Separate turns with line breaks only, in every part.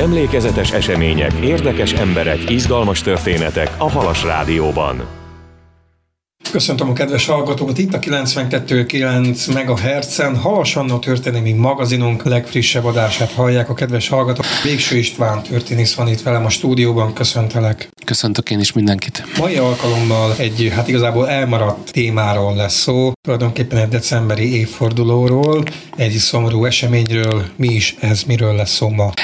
Emlékezetes események, érdekes emberek, izgalmas történetek a Halas Rádióban.
Köszöntöm a kedves hallgatókat, itt a 92,9 MHz-en Halas Anna történelmi magazinunk legfrissebb adását hallják a kedves hallgatók. Végső István történész van itt velem a stúdióban, köszöntelek.
Köszöntök én is mindenkit.
Mai alkalommal egy igazából elmaradt témáról lesz szó, tulajdonképpen egy decemberi évfordulóról, egy szomorú eseményről. Mi is ez, miről lesz szó ma?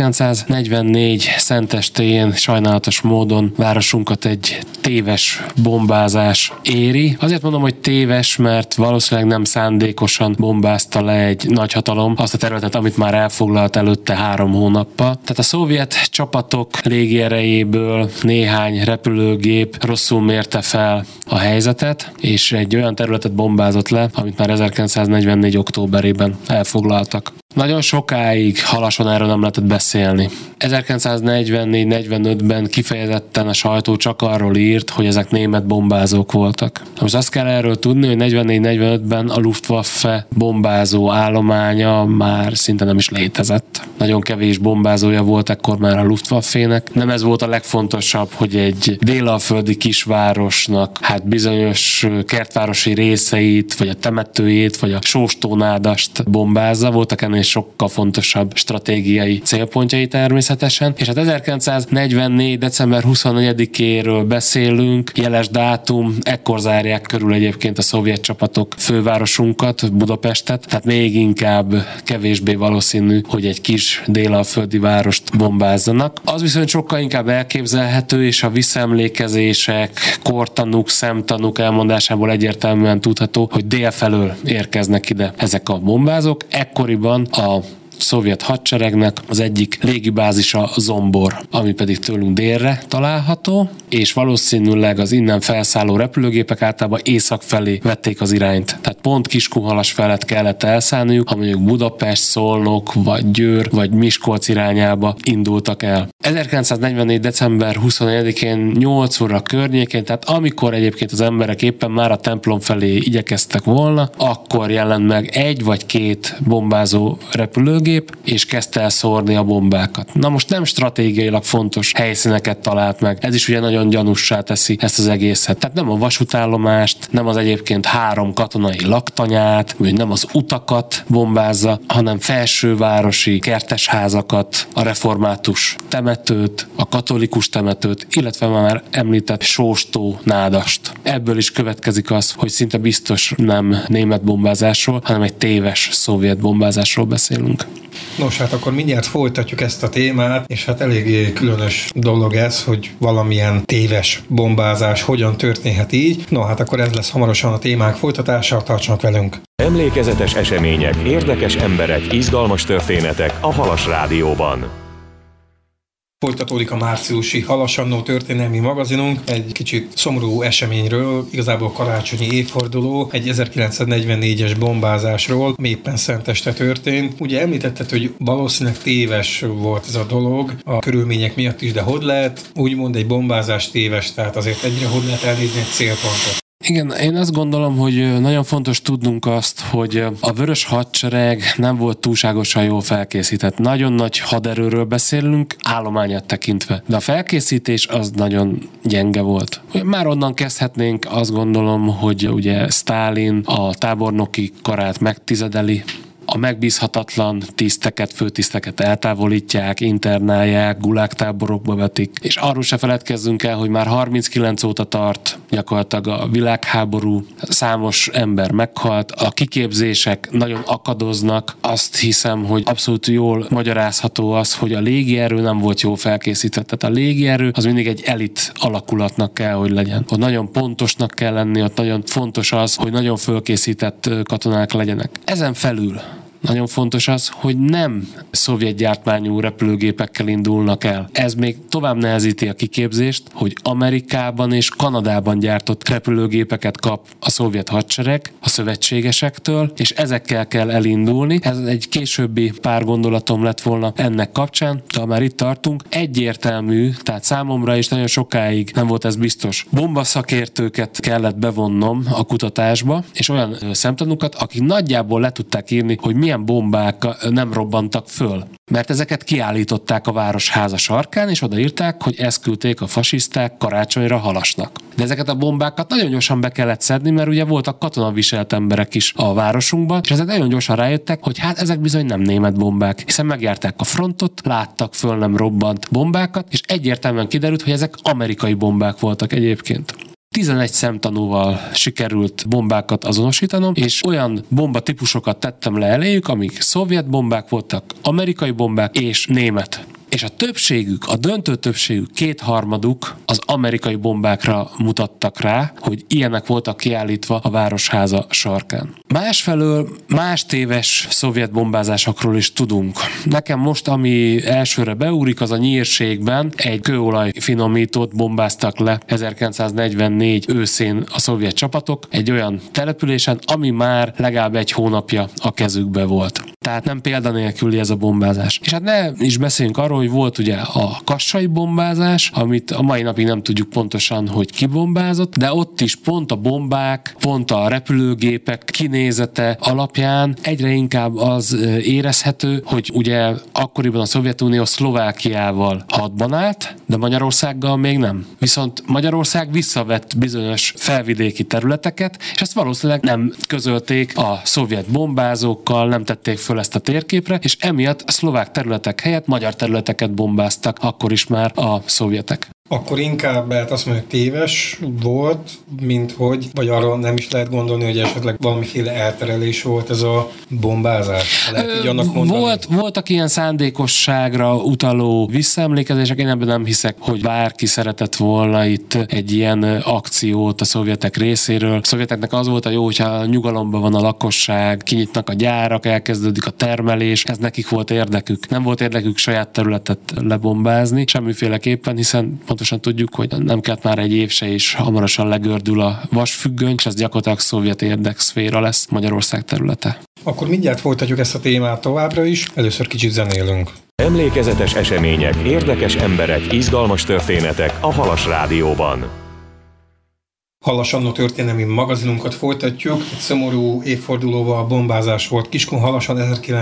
1944 szentestéjén sajnálatos módon városunkat egy téves bombázás éri. Azért mondom, hogy téves, mert valószínűleg nem szándékosan bombázta le egy nagyhatalom azt a területet, amit már elfoglalt előtte 3 hónappal. Tehát a szovjet csapatok légierejéből néhány repülőgép rosszul mérte fel a helyzetet, és egy olyan területet bombázott le, amit már 1944. októberében elfoglaltak. Nagyon sokáig Halason erről nem lehetett beszélni. 1944-45-ben kifejezetten a sajtó csak arról írt, hogy ezek német bombázók voltak. Most azt kell erről tudni, hogy 44-45-ben a Luftwaffe bombázó állománya már szinte nem is létezett. Nagyon kevés bombázója volt ekkor már a Luftwaffe-nek. Nem ez volt a legfontosabb, hogy egy délalföldi kisvárosnak bizonyos kertvárosi részeit, vagy a temetőjét, vagy a sóstónádast bombázza. Voltak ennél sokkal fontosabb stratégiai célpontjai természetesen. És 1944. december 24-éről beszélünk, jeles dátum, ekkor zárják körül egyébként a szovjet csapatok fővárosunkat, Budapestet, tehát még inkább kevésbé valószínű, hogy egy kis délalföldi várost bombázzanak. Az viszont sokkal inkább elképzelhető, és a visszaemlékezések, kortanúk, szemtanúk elmondásából egyértelműen tudható, hogy dél felől érkeznek ide ezek a bombázók. Ekkoriban a szovjet hadseregnek az egyik légibázisa Zombor, ami pedig tőlünk délre található, és valószínűleg az innen felszálló repülőgépek általában észak felé vették az irányt. Tehát pont Kiskunhalas felett kellett elszállniuk, ha mondjuk Budapest, Szolnok, vagy Győr, vagy Miskolc irányába indultak el. 1944. december 24-én 8 óra környékén, tehát amikor egyébként az emberek éppen már a templom felé igyekeztek volna, akkor jelent meg 1 vagy 2 bombázó repülőgép, és kezdte el szórni a bombákat. Na most nem stratégiailag fontos helyszíneket talált meg. Ez is ugye nagyon gyanussá teszi ezt az egészet. Tehát nem a vasútállomást, nem az egyébként 3 katonai laktanyát, vagy nem az utakat bombázza, hanem felsővárosi kertesházakat, a református temetőt, a katolikus temetőt, illetve már említett sóstónádast. Ebből is következik az, hogy szinte biztos nem német bombázásról, hanem egy téves szovjet bombázásról beszélünk.
Nos, hát akkor mindjárt folytatjuk ezt a témát, és hát eléggé különös dolog ez, hogy valamilyen téves bombázás hogyan történhet így. No, hát akkor ez lesz hamarosan a témák folytatása, tartsanak velünk!
Emlékezetes események, érdekes emberek, izgalmas történetek a Halas Rádióban.
Folytatódik a márciusi Halas Anna történelmi magazinunk egy kicsit szomorú eseményről, igazából karácsonyi évforduló, egy 1944-es bombázásról, ami éppen szenteste történt. Ugye említetted, hogy valószínűleg téves volt ez a dolog, a körülmények miatt is, de hogy lehet úgymond egy bombázás téves, tehát azért egyre hogy lehet elnézni egy célpontot?
Igen, én azt gondolom, hogy nagyon fontos tudnunk azt, hogy a Vörös Hadsereg nem volt túlságosan jól felkészített. Nagyon nagy haderőről beszélünk, állományát tekintve. De a felkészítés az nagyon gyenge volt. Már onnan kezdhetnénk, azt gondolom, hogy ugye Sztálin a tábornoki karát megtizedeli, a megbízhatatlan tiszteket, főtiszteket eltávolítják, internálják, gulágtáborokba vetik, és arról se feledkezzünk el, hogy már 39 óta tart gyakorlatilag a világháború, számos ember meghalt, a kiképzések nagyon akadoznak, azt hiszem, hogy abszolút jól magyarázható az, hogy a légierő nem volt jól felkészített. Tehát a légierő az mindig egy elit alakulatnak kell, hogy legyen. Ott nagyon pontosnak kell lenni, ott nagyon fontos az, hogy nagyon fölkészített katonák legyenek. Ezen felül nagyon fontos az, hogy nem szovjet gyártmányú repülőgépekkel indulnak el. Ez még tovább nehezíti a kiképzést, hogy Amerikában és Kanadában gyártott repülőgépeket kap a szovjet hadsereg a szövetségesektől, és ezekkel kell elindulni. Ez egy későbbi pár gondolatom lett volna ennek kapcsán, de már itt tartunk. Egyértelmű, tehát számomra is nagyon sokáig nem volt ez biztos. Bombaszakértőket kellett bevonnom a kutatásba, és olyan szemtanúkat, akik nagyjából le tudták írni, hogy milyen milyen bombák nem robbantak föl. Mert ezeket kiállították a városháza sarkán, és odaírták, hogy ezt küldték a fasiszták karácsonyra Halasnak. De ezeket a bombákat nagyon gyorsan be kellett szedni, mert ugye voltak katonaviselt emberek is a városunkban, és ezek nagyon gyorsan rájöttek, hogy hát ezek bizony nem német bombák, hiszen megjárták a frontot, láttak föl nem robbant bombákat, és egyértelműen kiderült, hogy ezek amerikai bombák voltak egyébként. 11 szemtanúval sikerült bombákat azonosítanom, és olyan bombatípusokat tettem le eléjük, amik szovjet bombák voltak, amerikai bombák és német. És a többségük, a döntő többségük, 2/3 az amerikai bombákra mutattak rá, hogy ilyenek voltak kiállítva a városháza sarkán. Másfelől más téves szovjet bombázásokról is tudunk. Nekem most, ami elsőre beúrik, az a Nyírségben egy kőolajfinomítót bombáztak le 1944 őszén a szovjet csapatok egy olyan településen, ami már legalább 1 hónapja a kezükbe volt. Tehát nem példanélküli ez a bombázás. És hát ne is beszéljünk arról, hogy volt ugye a kassai bombázás, amit a mai napig nem tudjuk pontosan, hogy ki bombázott, de ott is pont a bombák, pont a repülőgépek kinézete alapján egyre inkább az érezhető, hogy ugye akkoriban a Szovjetunió Szlovákiával hadban állt, de Magyarországgal még nem. Viszont Magyarország visszavett bizonyos felvidéki területeket, és ezt valószínűleg nem közölték a szovjet bombázókkal, nem tették föl ezt a térképre, és emiatt a szlovák területek helyett magyar területeket bombáztak akkor is már a szovjetek.
Akkor inkább lehet azt mondani, hogy téves volt, mint hogy, vagy arra nem is lehet gondolni, hogy esetleg valamiféle elterelés volt ez a bombázás? Lehet így annak mondani?
Voltak ilyen szándékosságra utaló visszaemlékezések, én ebben nem hiszek, hogy bárki szeretett volna itt egy ilyen akciót a szovjetek részéről. A szovjeteknek az volt a jó, hogyha nyugalomban van a lakosság, kinyitnak a gyárak, elkezdődik a termelés, ez nekik volt érdekük. Nem volt érdekük saját területet lebombázni, semmiféleképpen, hiszen pontosan tudjuk, hogy nem kellett már egy év se, és hamarosan legördül a vasfüggöny, és ez gyakorlatilag szovjet érdekszféra lesz Magyarország területe.
Akkor mindjárt folytatjuk ezt a témát továbbra is, először kicsit zenélünk.
Emlékezetes események, érdekes emberek, izgalmas történetek a Halas Rádióban.
Halas Annó történelmi magazinunkat folytatjuk. Egy szomorú évfordulóval a bombázás volt Kiskunhalason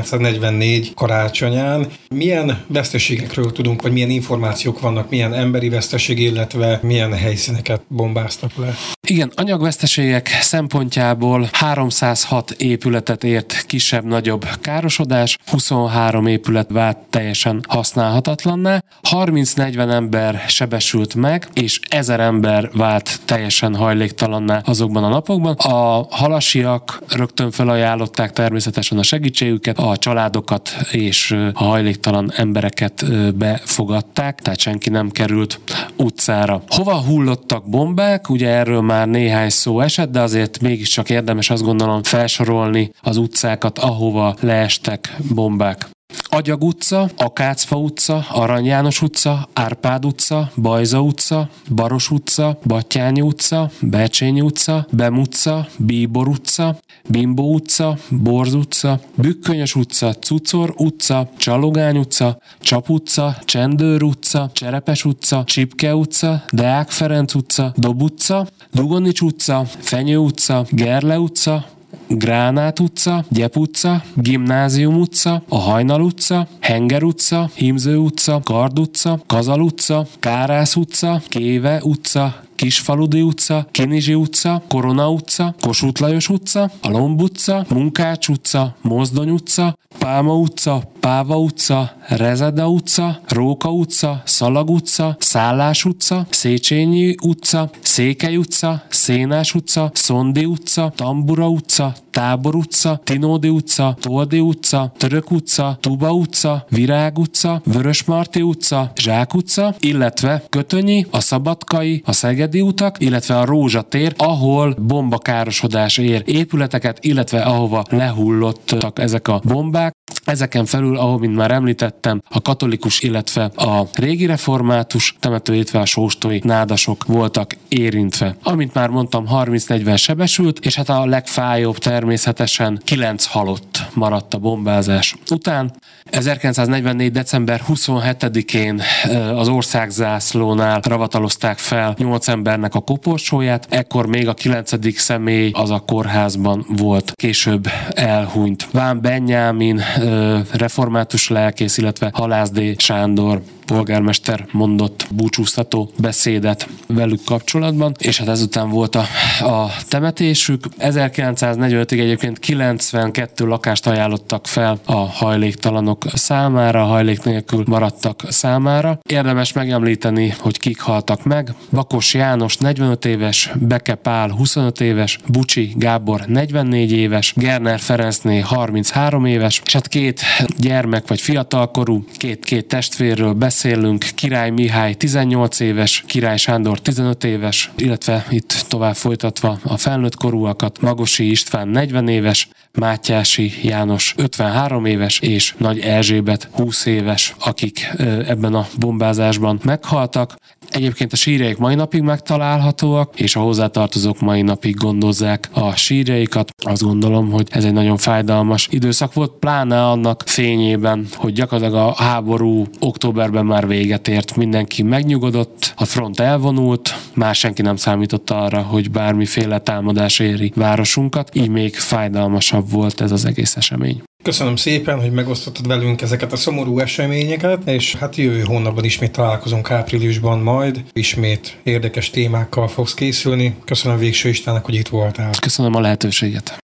1944 karácsonyán. Milyen veszteségekről tudunk, vagy milyen információk vannak, milyen emberi veszteség, illetve milyen helyszíneket bombáztak le?
Igen, anyagveszteségek szempontjából 306 épületet ért kisebb-nagyobb károsodás, 23 épület vált teljesen használhatatlanná, 30-40 ember sebesült meg, és 1000 ember vált teljesen hajléktalanná azokban a napokban. A halasiak rögtön felajánlották természetesen a segítségüket, a családokat és a hajléktalan embereket befogadták, tehát senki nem került utcára. Hova hullottak bombák? Ugye erről már néhány szó esett, de azért mégiscsak érdemes azt gondolom felsorolni az utcákat, ahova leestek bombák. Agyag utca, Akácfa utca, Arany János utca, Árpád utca, Bajza utca, Baros utca, Battyányi utca, Becsényi utca, Bem utca, Bíbor utca, Bimbó utca, Borz utca, Bükkönyös utca, Cucor utca, Csalogány utca, Csap utca, Csendőr utca, Cserepes utca, Csipke utca, Deák Ferenc utca, Dob utca, Dugonics utca, Fenyő utca, Gerle utca, Gránát utca, Gyep utca, Gimnázium utca, a Hajnal utca, Henger utca, Hímző utca, Kard utca, Kazal utca, Kárász utca, Kéve utca, Kisfaludi utca, Kinizsi utca, Korona utca, Kossuth Lajos utca, a Lomb utca, Munkács utca, Mozdony utca, Pálma utca, Páva utca, Rezeda utca, Róka utca, Szalag utca, Szállás utca, Széchenyi utca, Székely utca, Szénás utca, Szondi utca, Tambura utca, Tábor utca, Tinódi utca, Toldi utca, Török utca, Tuba utca, Virág utca, Vörösmarty utca, Zsák utca, illetve Kötönyi, a Szabadkai, a Szegedi utak, illetve a Rózsatér, ahol bombakárosodás ér épületeket, illetve ahova lehullottak ezek a bombák. Ezeken felül, ahogy mint már említettem, a katolikus, illetve a régi református temető, illetve a sóstói nádasok voltak érintve. Amint már mondtam, 30-40 sebesült, és hát a legfájóbb természetesen 9 halott maradt a bombázás után. 1944. december 27-én az országzászlónál ravatalozták fel 8 embernek a koporsóját, ekkor még a 9. személy az a kórházban volt, később elhunyt. Ván Benyámin, református lelkész, illetve Halász D. Sándor polgármester mondott búcsúztató beszédet velük kapcsolatban, és hát ezután volt a temetésük. 1945-ig egyébként 92 lakást ajánlottak fel a hajléktalanok számára, a hajlék nélkül maradtak számára. Érdemes megemlíteni, hogy kik haltak meg. Bakos János 45 éves, Beke Pál 25 éves, Bucsi Gábor 44 éves, Gerner Ferencné 33 éves, és hát 2 gyermek vagy fiatalkorú, két testvérről beszélünk. Király Mihály 18 éves, Király Sándor 15 éves, illetve itt tovább folytatva a felnőtt korúakat, Magosi István 40 éves, Mátyási János 53 éves, és Nagy Erzsébet 20 éves, akik ebben a bombázásban meghaltak. Egyébként a sírjaik mai napig megtalálhatóak, és a hozzátartozók mai napig gondozzák a sírjaikat. Azt gondolom, hogy ez egy nagyon fájdalmas időszak volt, pláne annak fényében, hogy gyakorlatilag a háború októberben már véget ért, mindenki megnyugodott, a front elvonult, már senki nem számított arra, hogy bármiféle támadás éri városunkat, így még fájdalmasabb volt ez az egész esemény.
Köszönöm szépen, hogy megosztottad velünk ezeket a szomorú eseményeket, és hát jövő hónapban ismét találkozunk áprilisban majd, ismét érdekes témákkal fogsz készülni. Köszönöm Végső Istvánnak, hogy itt voltál.
Köszönöm a lehetőséget.